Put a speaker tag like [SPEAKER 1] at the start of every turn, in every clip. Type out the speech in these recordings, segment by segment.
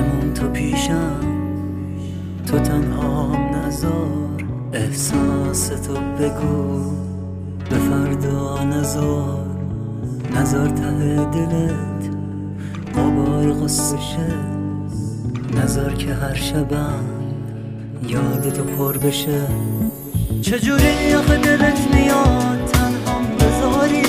[SPEAKER 1] بمون تو پیشم، تو تنهام نذار، احساس تو بگو به فردا نذار ته دلت قبای قصه شه، نذار که هر شبم یادتو پر بشه. چجوری آخه دلت میاد تنهام بذاری،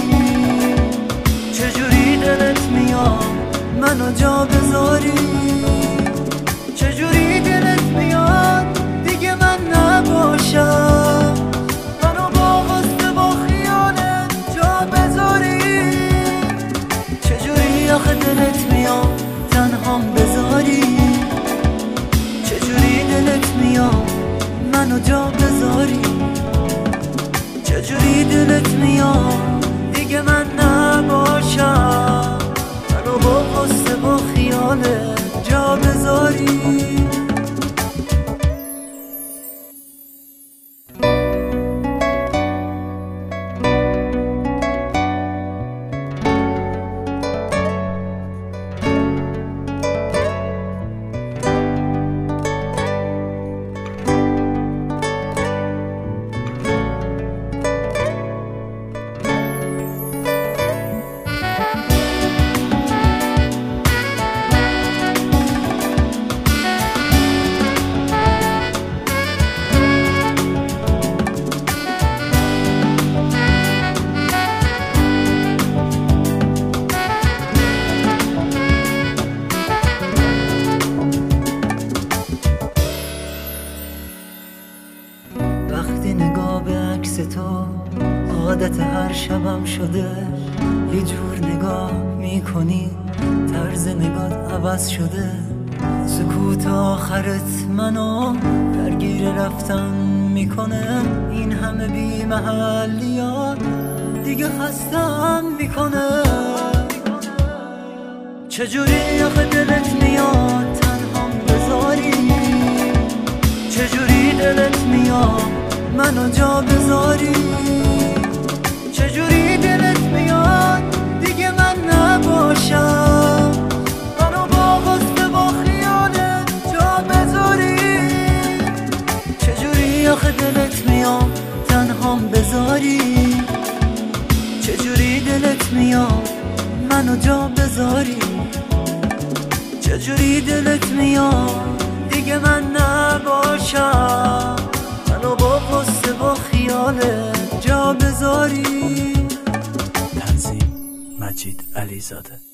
[SPEAKER 1] چجوری دلت میاد منو جا بذاری، چجوری دلت میاد دیگه من نباشم، منو با غصه با خیالت جا بذاری. چجوری آخه دلت میاد تنهام بذاری، چجوری دلت میاد منو جا بذاری، چجوری دلت میاد دیگه من نباشم، منو با غصه با خیالت جا بذاری. وقتی نگاه به عکس تو عادت هر شبم شده، یه جور نگاه میکنی طرز نگات عوض شده، سکوت آخرت منو درگیر رفتن میکنه، این همه بی محلیات دیگه خستم میکنه. چجوری آخه دلت میاد تنهام بذاری، چجوری دلت میاد منو جا بذاری، چجوری دلت میاد دیگه من نباشم، منو با غصه با خیالت جا بذاری. چجوری آخه دلت میاد تنهام بذاری، چجوری دلت میاد منو جا بذاری، چجوری دلت میاد دیگه من نباشم، منو با غصه با خیالت جا بذاری.
[SPEAKER 2] تنظیم مجید علیزاده.